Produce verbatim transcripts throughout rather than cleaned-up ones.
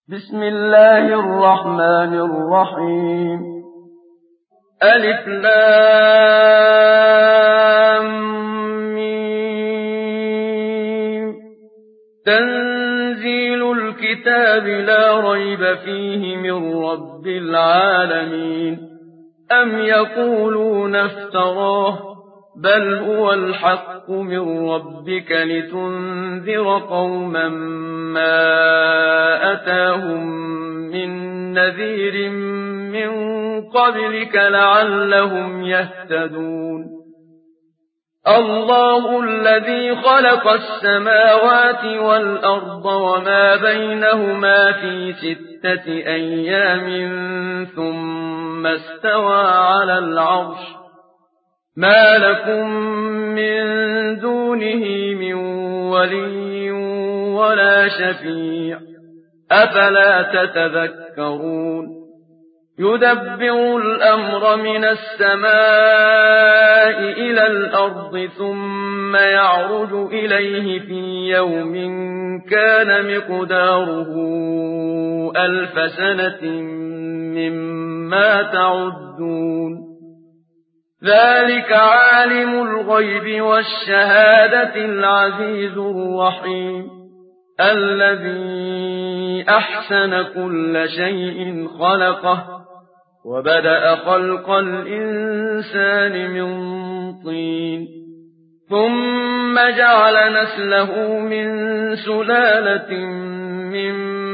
بسم الله الرحمن الرحيم ألف لام ميم تنزيل الكتاب لا ريب فيه من رب العالمين أم يقولون افتراه بل هو الحق من ربك لتنذر قوما ما أتاهم من نذير من قبلك لعلهم يهتدون الله الذي خلق السماوات والأرض وما بينهما في ستة أيام ثم استوى على العرش ما لكم من دونه من ولي ولا شفيع أفلا تتذكرون يدبر الأمر من السماء إلى الأرض ثم يعرج إليه في يوم كان مقداره ألف سنة مما تعدون ذلك عالم الغيب والشهادة العزيز الرحيم الذي أحسن كل شيء خلقه وبدأ خلق الإنسان من طين ثم جعل نسله من سلالة من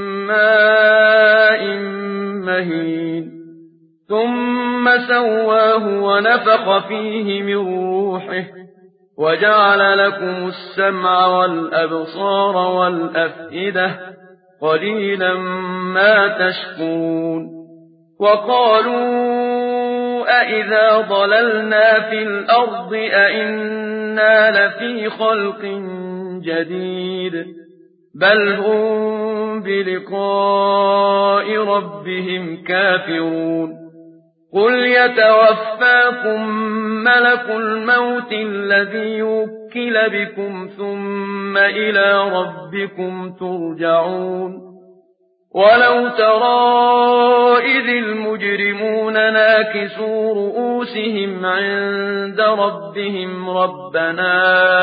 ماء مهين ثم سواه ونفخ فيه من روحه وجعل لكم السمع والأبصار والأفئدة قليلا ما تشكرون وقالوا أئذا ضللنا في الأرض أئنا لفي خلق جديد بل هم بلقاء ربهم كافرون قل يتوفاكم ملك الموت الذي وكل بكم ثم إلى ربكم ترجعون ولو ترى إذ المجرمون ناكسوا رؤوسهم عند ربهم ربنا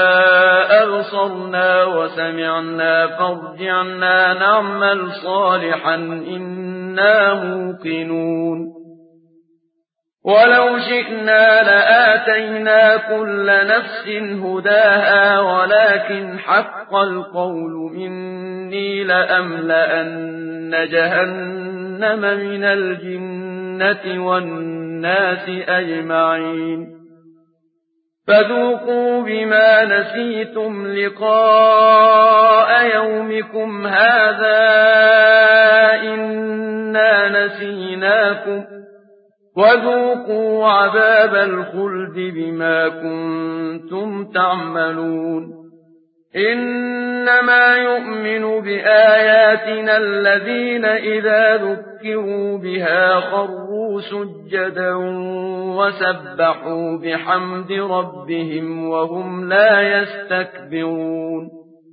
أبصرنا وسمعنا فارجعنا نعمل صالحا إنا موقنون ولو شئنا لآتينا كل نفس هداها ولكن حق القول مني لأملأن جهنم من الجنة والناس أجمعين فذوقوا بما نسيتم لقاء يومكم هذا إنا نسيناكم وذوقوا عذاب الخلد بما كنتم تعملون إنما يؤمن بآياتنا الذين إذا ذكروا بها خروا سجدا وسبحوا بحمد ربهم وهم لا يستكبرون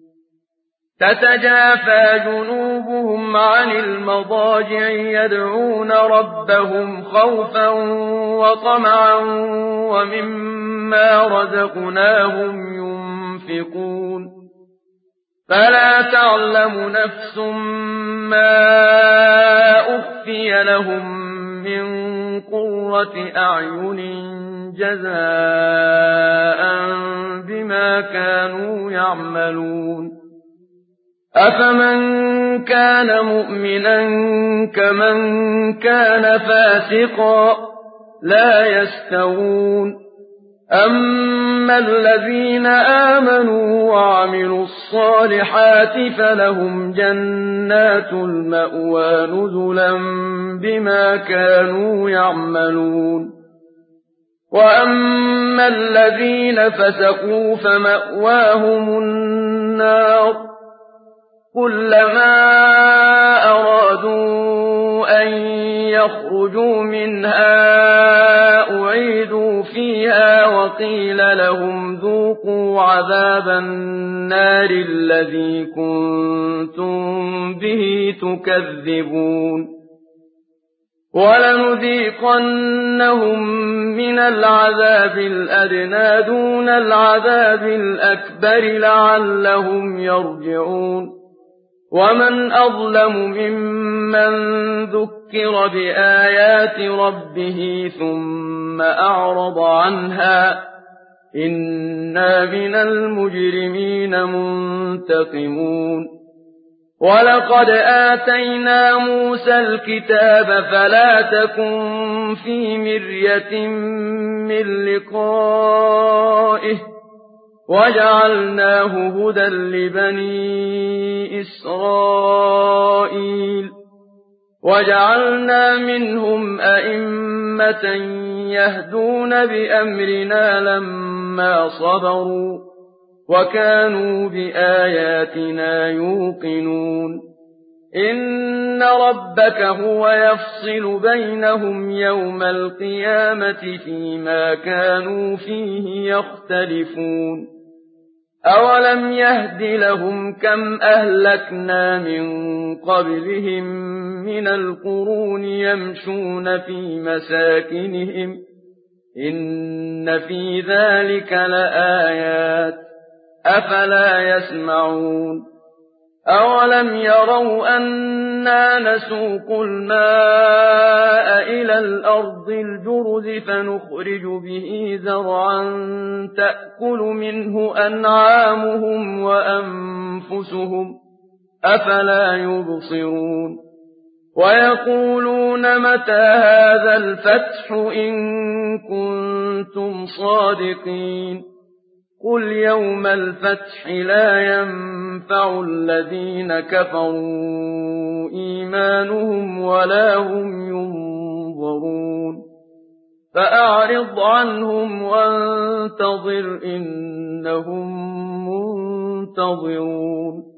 تتجافى جنوبهم عن المضاجع يدعون ربهم خوفا وطمعا ومما رزقناهم ينفقون فلا تعلم نفس ما أخفي لهم من قرة أعين جزاء بما كانوا يعملون أفمن كان مؤمنا كمن كان فاسقا لا يستوون أما الذين آمنوا وعملوا الصالحات فلهم جنات المأوى نزلا بما كانوا يعملون وأما الذين فسقوا فمأواهم النار كلما أرادوا أن يخرجوا منها أعيدوا فيها وقيل لهم ذوقوا فذوقوا عذاب النار الذي كنتم به تكذبون ولنذيقنهم من العذاب الأدنى دون العذاب الأكبر لعلهم يرجعون ومن أظلم ممن ذكر بآيات ربه ثم أعرض عنها إنا من المجرمين منتقمون ولقد آتينا موسى الكتاب فلا تكن في مرية من لقائه وجعلناه هدى لبني إسرائيل وجعلنا منهم أئمة يهدون بأمرنا لما صبروا وكانوا بآياتنا يوقنون إن ربك هو يفصل بينهم يوم القيامة فيما كانوا فيه يختلفون أولم يهد لهم كم أهلكنا من قبلهم من القرون يمشون في مساكنهم إن في ذلك لآيات أفلا يسمعون أولم يروا أنا نسوق الماء إلى الأرض الجرز فنخرج به زرعا تأكل منه أنعامهم وأنفسهم أفلا يبصرون ويقولون متى هذا الفتح إن كنتم صادقين قل يوم الفتح لا ينفع الذين كفروا إيمانهم ولا هم ينظرون فأعرض عنهم وانتظر إنهم منتظرون